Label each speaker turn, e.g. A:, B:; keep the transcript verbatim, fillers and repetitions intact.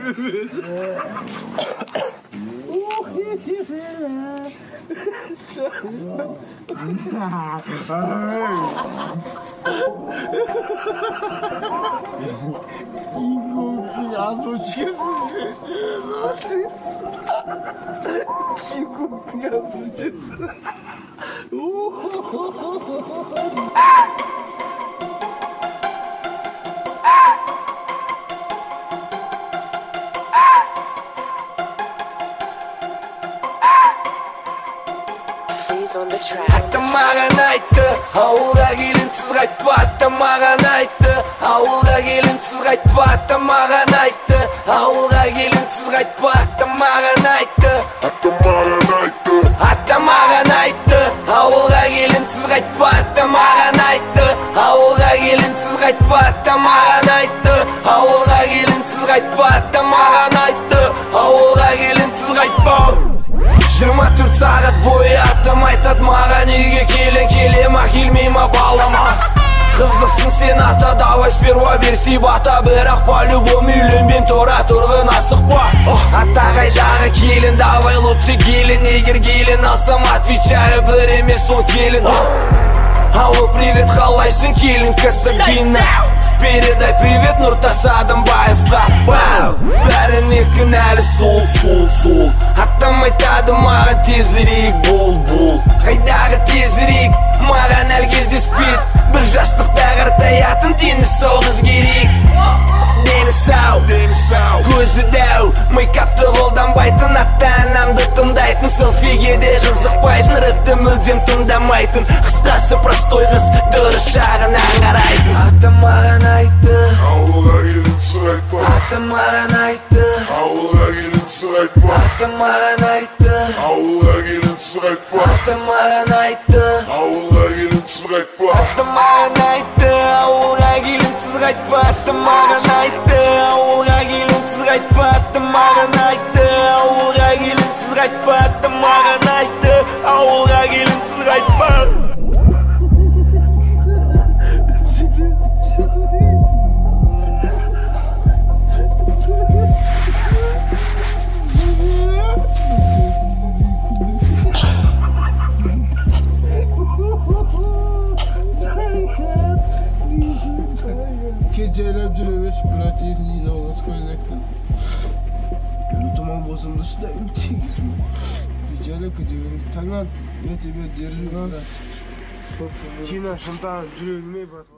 A: King az uçuyorsun sesleri. King Kong az uçuyorsun.
B: Hatta mаған айтты, ауылға келін сіз қайтпа. Hatta маған айтты, ауылға келін сіз қайтпа. Hatta маған айтты, ауылға келін сіз қайтпа. Hatta маған айтты, Hatta маған айтты, ауылға келін сіз қайтпа. Hatta маған айтты, ауылға келін сіз қайтпа. Hatta маған айтты, ауылға келін сіз қайтпа. Hatta маған айтты, ауылға келін сіз қайтпа. жиырма төрт сағат бойы атам айтады маған үйге келін, келе ма келмей ма балама. Қызықсың сен ата, давай сперва берси бата. Бірақ по-любому үйленбен тұра тұрғын асықпа. Ата қайдағы келін, давай лучше келін. Егер келін алсам отвечаю, бір емес ол келін. Алло, привет, қалайсың келін Касабина? Передай привет Нұртас Адамбаевқа. Бәрін еркін әлі сол, сол, сол. Атам айтады маған тезірек бол, бол. Қайдағы тезірек, маған әлі кездеспейді. Бір жастықта қартаятын дені сау қыз керек. Дені сау, көзі дәу, мейкапты қолданбайтын. Ата анамды тыңдайтын, селфиге де қызықпайтын. Рэпті мүлдем тыңдамайтын, қысқасы простой қыз, дұрыс жағынан қарайтын. Атам маған айтты,
C: ауылға келін сіз қайтпа.
B: Атам маған айтты,
C: ауылға келін сіз қайтпа.
B: Атам маған айтты,
C: ауылға келін сіз қайтпа.
B: Атам маған айтты,
C: ауылға келін сіз қайтпа.
B: Атам маған айтты, ауылға келін сіз қайтпа. Атам маған айтты, ауылға келін сіз қайтпа. Атам маған айтты, ауылға келін сіз қайтпа. Атам маған айтты, ауылға келін сіз қайтпа.
A: Geceler duruyoruz, Murat İzni'yle olmaz koynakta. Tuman bozumda şurada ümitiyiz mi? Geceler gidiyoruz, tangan, ve tebe держи, надо. Çina, şundan, cürüğüme bat.